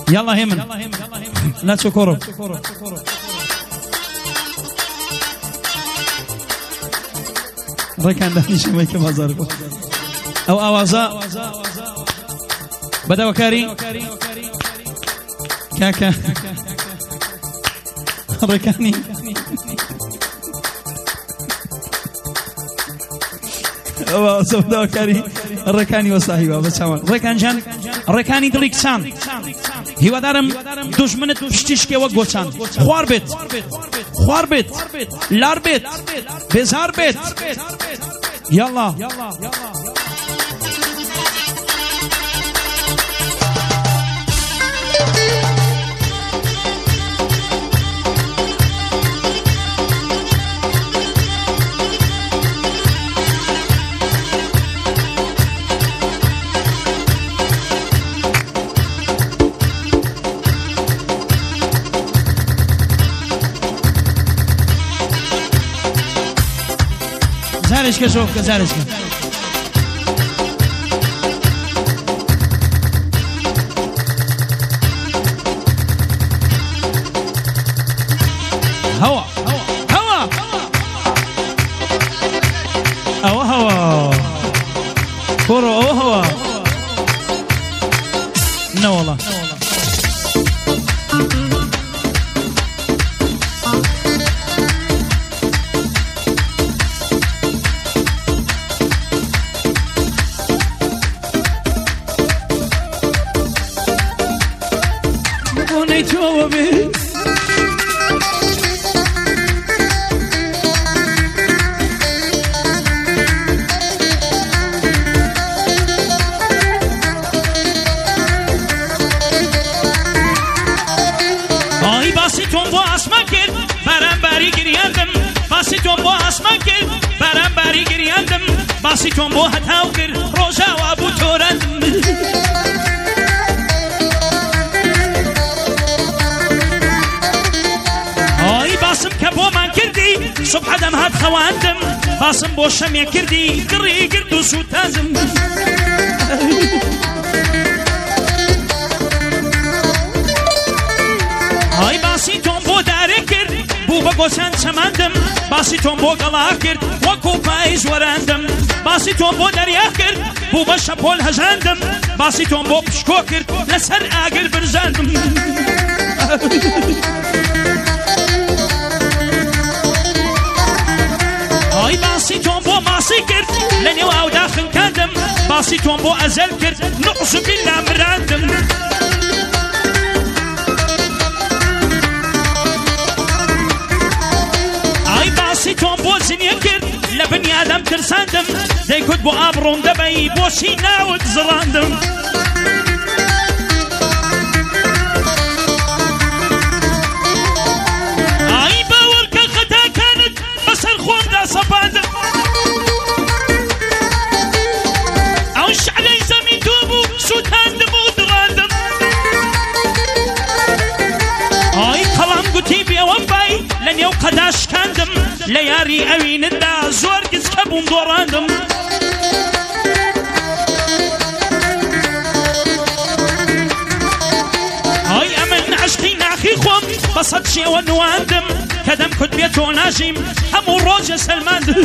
يلا هيمن لا تشكروا ڕێکان دانیشەمەی کە بازار بوو ئەو ئاوازە بەداوەکاری کاکە ڕێکانی ئەو ئاوازە بەداوەکاری ڕێکانی وەساهیوە بە چاوان ڕێکان جان ڕێکانی دڵی کچان هیوادارم دوژمنت پشتیشکێ وەک گۆچان خوار بێت خوار بێت لار بێت بێزار بێت يلا زارشكا شوفك زارشكا هوا هوا هوا هوا كورو هوا لا والله باسی تۆم بۆ هەتاو کرد ڕۆژاوا بوو تۆرەندم ئای باسم کە بۆمان کردی سوبحە دەم هات خەواندم باسم بۆ شەمێ کردی گڕی گرد و سوتازم ئای باسی تۆم بۆ دارێ کرد بوو بە گۆچان چەماندم باسی تۆم بۆ گەڵا کرد وەکو پاییز وەراندم باسی تۆم بۆ دەریا کرد بوو بە شەپۆل هەژاندم باسی تۆم بۆ پشکۆ کرد لەسەر ئاگر برژاندم ئای باسی تۆم بۆ ماسی کرد لە نێو ئاودا خنکاندم باسی تۆم بۆ ئەزەل کرد نوقس و بیللا مراندم باسی تۆم بۆ زنیە کرد لە بنیادەم ترساندم دەیکوت بۆ ئابڕۆم دەبەی بۆچی ناوت زڕاندم ئای باوەڕکە خەتاکانت بەسەر خۆمدا سەپاندم ئەو شعلەی زەمین تۆ بوو سوتاندم و دڕاندم ئای قەڵام گوتی بێوەم بای لە نێو قەداشکاندم لە یاری ئەوینتدا زۆر گچکە بووم دۆڕاندم ئای ئەمن عشقی ناخی خۆم بە سەد شێوە نواندم کە دەمکوت بێتۆ ناژیم هەموو ڕۆژە سەلماندم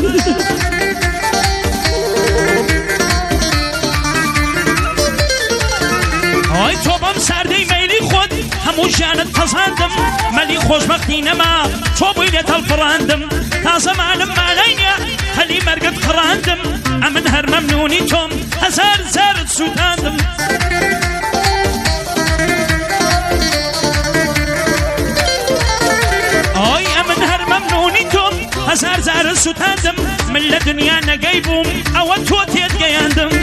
ئای تۆ بەم ساردەی مەیلی خۆت هەموو ژیانت پەزاندم مەلی خۆشبەختی نەما تۆ بووی لێ هەڵپڕاندم تازە مالم مالای نییە هەلی مەرگت قڕاندم ئەمن هەر مەمنونی تۆم هەزار زارت سوتاندم ئای ئەمن هەر مەمنونی تۆم هەزار زارت سوتاندم من لە دنیا نەگەی بووم ئەوە تۆ تێت گەیاندم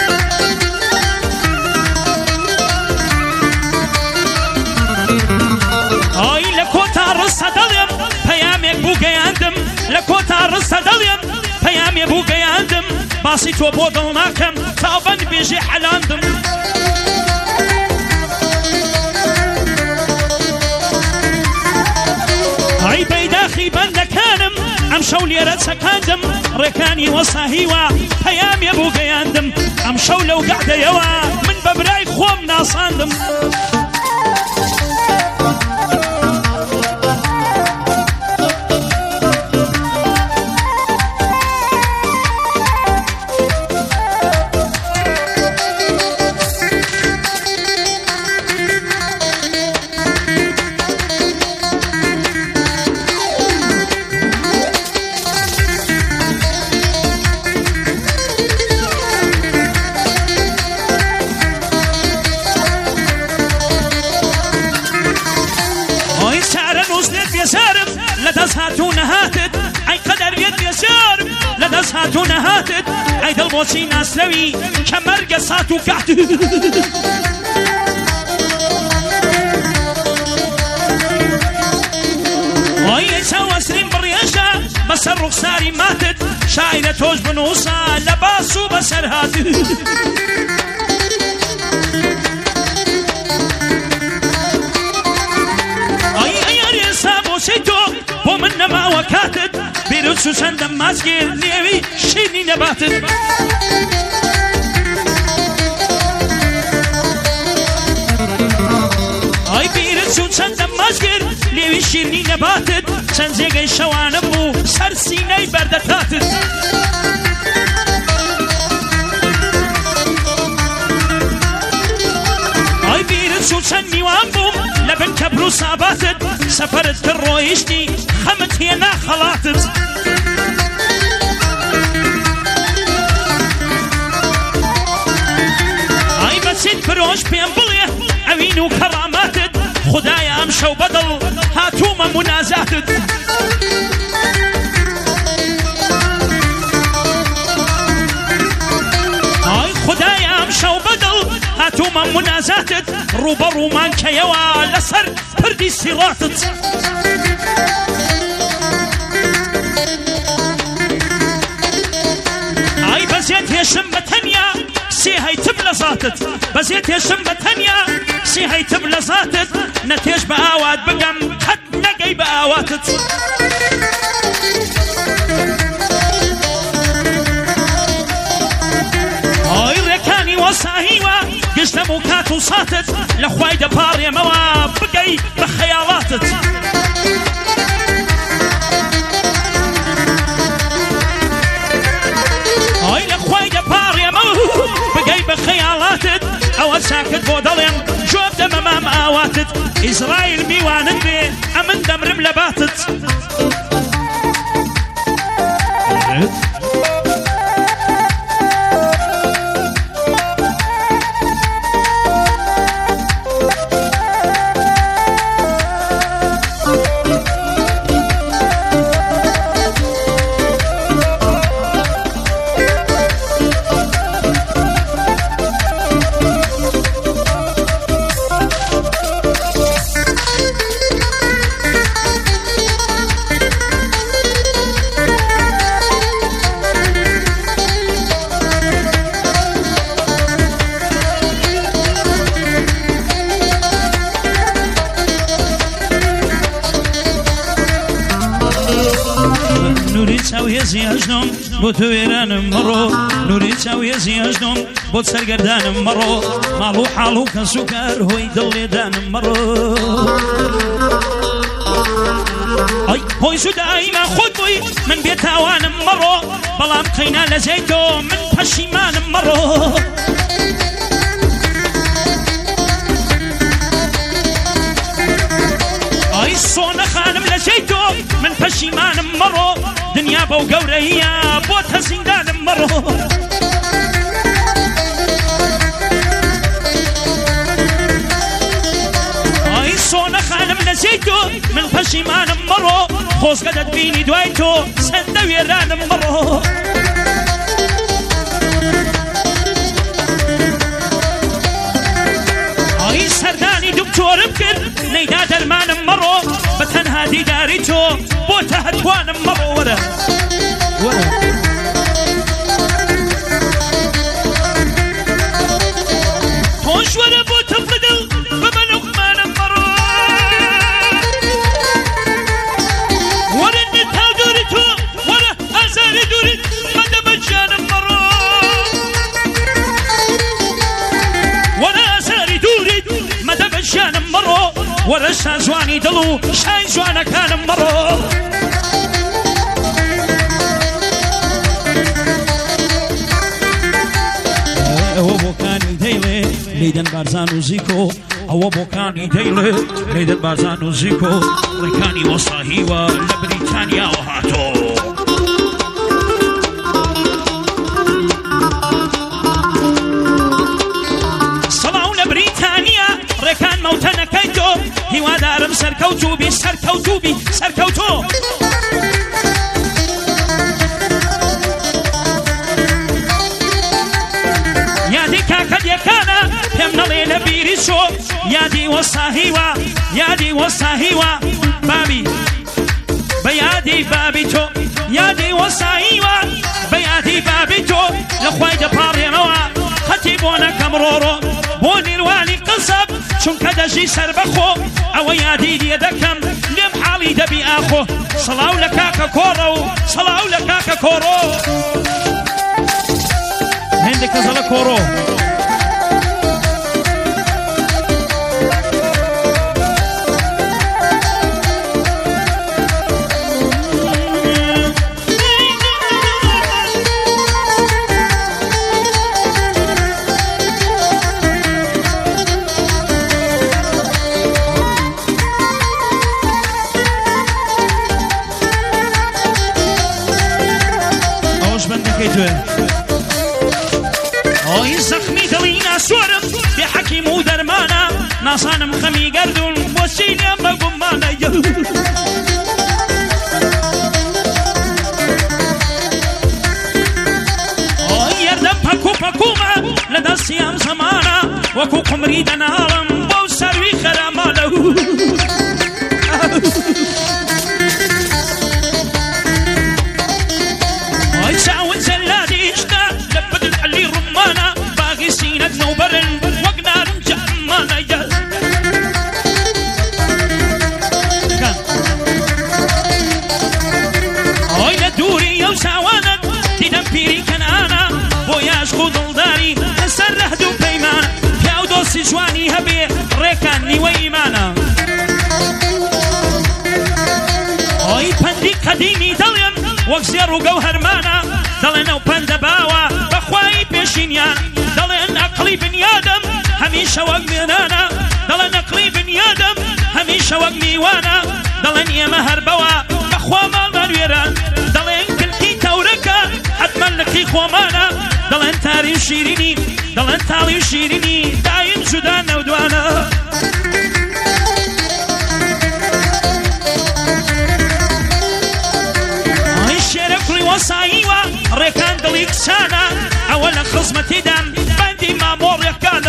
ئای لە کۆتا ڕستە دەڵێم پەیامێک بوو گەیاندم لە کۆتا ڕستە دەڵێم پەیامێ بوو گەیاندم باسی تۆ بۆ دڵ ناکەم تا بەند بێژێ حەلاندم ئای بەیداخی بەندەکانم ئەم شەو لێرە چەکاندم ڕێکانی وەساهیوە پەیامێ بوو گەیاندم ئەم شەو لەو گەعدەیەوە من بە برای خۆم ناساندم لدەست هاتوونە هاتت ئەی قەدەر بێت بێزارم لەدەست هاتوونە هاتت ئەی دڵ بۆچی ناسرەوی کە مەرگە سات و کات ئەی چاوەسرین بڕێژە بەسەر ڕوخساری ماتت شاعرە تۆش بنووسە لە باس و بەسەر هاتت تۆ بۆ من نەماوە کاتت بیرت و چەندەم ماچگیر نێوی شیرنی نەباتت ئای بیرت و چەندەم ماچگیر نێوی شیرنی نەباتت چەند جێگەی شەوانە بوو سەر سینەی بەردەکاتت ئای بیرت و چەند میوان بووم لەبن کەبر و ساباتت سەفەرت کرد ڕۆیشتی خەمت هێنا خەڵاتت ئای بەچیت فرۆش پێم بڵێ ئەوین و کەڕاماتت خودایە ئەم شەو بەدڵ هاتوومە منازاتت ئای خودایە ئەم شەو بەدڵ هاتوومە منازاتت ڕوبەڕوومان کەیەوە لەسەر پردی سیڕاتت ئای بەزێت هێشم بە تەنیا سێ هەیتم لە زاتت بەزێت هێشم بە تەنیا سێ هەیتم لە زاتت نەتێش بە ئاوات بگەم قەت نەگەی بە ئاواتت ئای ڕێکانی وەساهیوە گشتەم و کات و ساتت لە خوای دەپاڕێمەوە بگەی بە خەیاڵاتت ئای لە خوای دەپاڕێمەوە بگەی بە خەیاڵاتت ئەوە چاکت بۆ دەڵێم جۆب دەمەمام ئاواتت ئیزرائیل میوانت بێ ئەمن دەمرم لە باتت هێزیهژنم بۆ تۆ وێرانم مەڕۆ نوری چاو هێزیهژنم بۆ سەرگەردانم مەڕۆ ماڵ و حاڵ و کەس و کار هۆی دڵێدانم مەڕۆ ئەی هۆی سودایما خۆت بووی من بێتاوانم مەڕۆ بەڵام قەینا لە جێی تۆ من پەشیمانم مەڕۆ ئەی سۆنە خانم لە جێی تۆ من پەشیمانم مەڕۆ دنیا بەو گەورەیە بۆتە زیندانم مەڕۆ ئەی سۆنە خانم لە جێی تۆ من پەشیمانم مەڕۆ خۆزگە دەتبینی دوای تۆ سەندە وێرانم مەڕۆ ئەی سەردانی دکتۆرم کرد نەیدا دەرمانم مەڕۆ بە تەنها دیداری تۆ بۆتە هەتوانم مەڕۆ وەرە تۆش وەرە بۆ تەفدڵ بەمە لوقمانم مەڕۆ وەرە نەتاو دووری تۆ وەرە ئازاری دووریت مەدەمە جانم مەڕۆ وەرە ئازاری دووریت مەدەمە ژیانم مەڕۆ وەرە شازوانی دڵ و شای جوانەکانم مەڕۆ ئەوە بۆکانی دەیڵێ لەیدەن بارزان و زیکۆ ئەوە بۆکانی دەیڵێ لەیدەن بارزان و زیکۆ ڕێکانی وەساهیوە لە بریتانیاوە هاتۆ سەڵاو لە بریتانیا ڕێکان مەوتەنەکەی تۆ هیوادارم سەرکەوتوبی سەرکەوتوبی سەرکەوتۆ یادی کاکە دیەکانە پێم نەڵێ لە بیری چۆ یادی وەساهیوە یادی وەساهیوە بابی بە یادی بابی تۆ یادی وەساهیوە بە یادی بابی تۆ لە خوای دەپاڕێنەوە خەتی بۆ نەکەم ڕۆڕۆ بۆ نیروانی قسەب چونکە دەژی سەر بەخۆ ئەوە یادی لێ دەکەم لێم حاڵی دەبی ئاخۆ سەڵاو لە کاکە کۆڕە و سەڵاو لە کاکە کۆڕۆ هێندێکە زەڵە کۆڕۆ ئۆی زەخمی دڵی ناسوارم بێ حەکیم و دەرمانە ناسانم خەمی گەردون بۆچی لێم بە گومانە ئۆی یەردەم پەکو پەکومە لە دەستی ئەم زەمانە وەکو قمری دەناڵم بۆ سەروی خەرامانە ئۆی چاون جەلادیشتە لە بدل عەلی ڕومانە باغی سینەت نەوبەرن وەک نارم جەرمانە ئۆی لە دووری ئەو چاوانت دیدەم پیری کەنانە بۆ یاشق و دڵداری لەسەر رەهد و پەیمانە پیا و دۆستی جوانی هەبێ ڕێکان نیوە ئیمانە ئۆی پەندی قەدیمی دەڵێن وەک زێڕ و گەوهەرمانە دەڵێن ئەو پەندە باوە بەخوای پێشینیان دەڵێن ئەقڵی بنیادەم هەمیشە وەک مێنانە دەڵێن ئەقڵی بنیادەم هەمیشە وەک میوانە دەڵێن ئێمە هەر بەوە بەخوا ماڵمان وێران دەڵێن کلکی تەورەکە حتمەن لەقی خۆمانە دەڵێن تاری و شیرینی دەڵێن تاڵی و شیرینی دایم جودا نەودوانە وەساییوە ڕێکان دڵی کچانە ئەوە لە خزمەتیدان بەندی مامۆڕیەکانە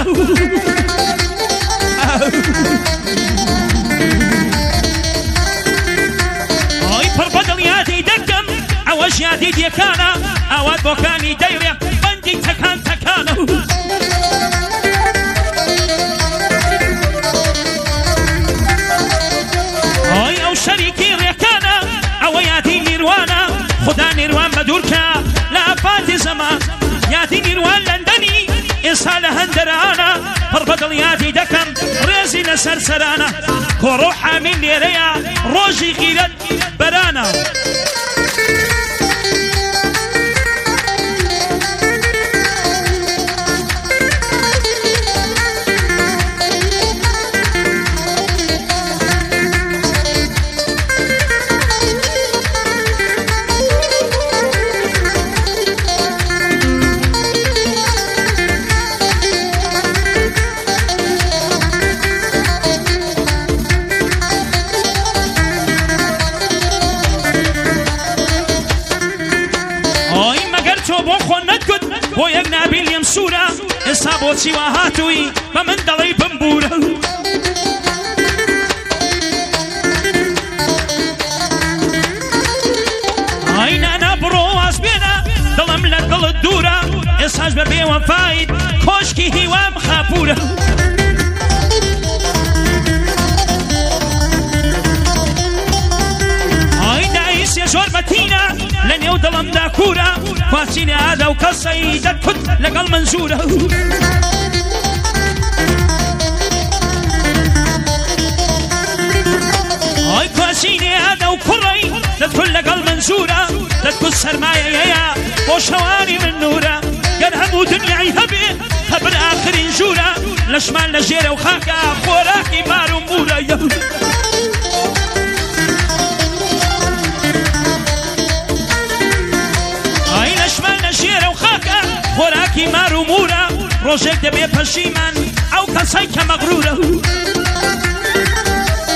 ئۆی پڕ بەدڵ یادی دەکەم ئەوەش یادی دیەکانە ئەوات بۆکانی دەیڕێ بەندی تەکان تەکانە ئۆی ئەو شەریکی ڕێکانە ئەوە یادی نیروانە خدا نیروان بەدوورکە لە ئافاتی زەمان یادی نیروان لەندەنی ئێستا لە هەندەرانە پڕ بەدڵ یادی دەکەم ڕێزی لەسەر سەرانە کۆڕۆ حامین لێرەیە ڕۆژی غیرەت بەرانە بۆ یەک نابی لێم سوورە ئێستا بۆچی وا هاتووی بە من دەڵێی بمبورە ئای نانا بڕۆ واز بێنە دڵم لە دڵت دوورە ئێستاش بە بێوەفایت کۆشکی هیوام خاپورە ئای دایسێ زۆر بەتینە لە نێو دڵمدا کوورە خواستی لە ئادا و کەسەی دەکوت لەگەڵ منزورە ئای خواستی لە ئادا و کوڕی دەکوت لەگەڵ منزورە دەکوت سەرمایەیەیە بۆ شەوانی من نورە گەر هەموو دنیای هەبێ هەبر ئاخرین ژوورە لەشمان لە ژێرە و خاکە خۆراکی مار و مورە خۆراکی مار و مورە ڕۆژێک دەبێ پەشیمان ئەو کەسەی کە مەغرورە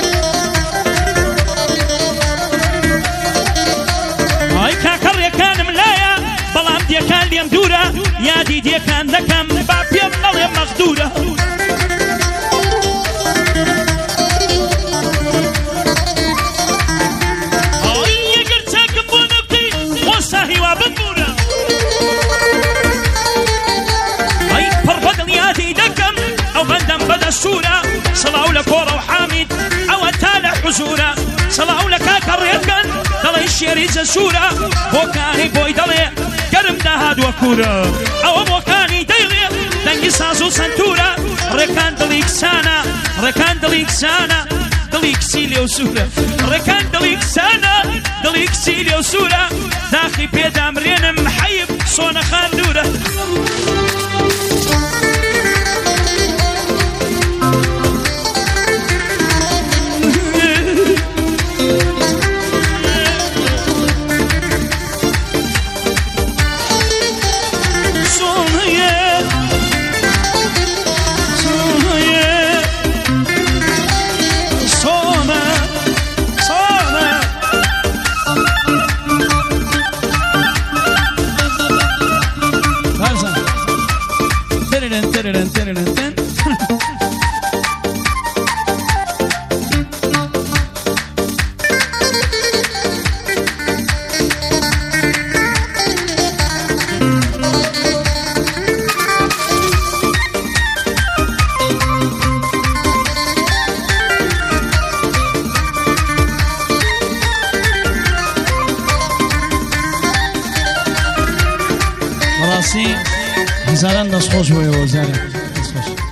فیدیەکان دەکەم با پێم نەڵێ مەغدورە یەگەر چاکم بۆ نەبکەی وەستا هیوا ببوورە ئەی پڕ بە دڵیاتی دەکەم ئەو بەندەم بەدەستورە سڵاو لە کۆڕە و حامید ئەوە تا لە حوزورە سڵاو لە کاکە ڕێکەن دەڵێ شێری جەسوورە بۆکانی بۆی دەڵێ گەرم داهاتوە کوورە ئەوە بۆکانی دەیڵێ دەنگی ساز و سنتورە ڕێکان دڵی کسانە ڕێکان دڵی کسانە دڵی کسی لێو سوورە ڕێکان دڵی کسانە دڵی کسی لێو سوورە داخی پێدامرێنم حەیب سۆنە خاندورە هزاران دەستخۆش بۆیەوە زارێ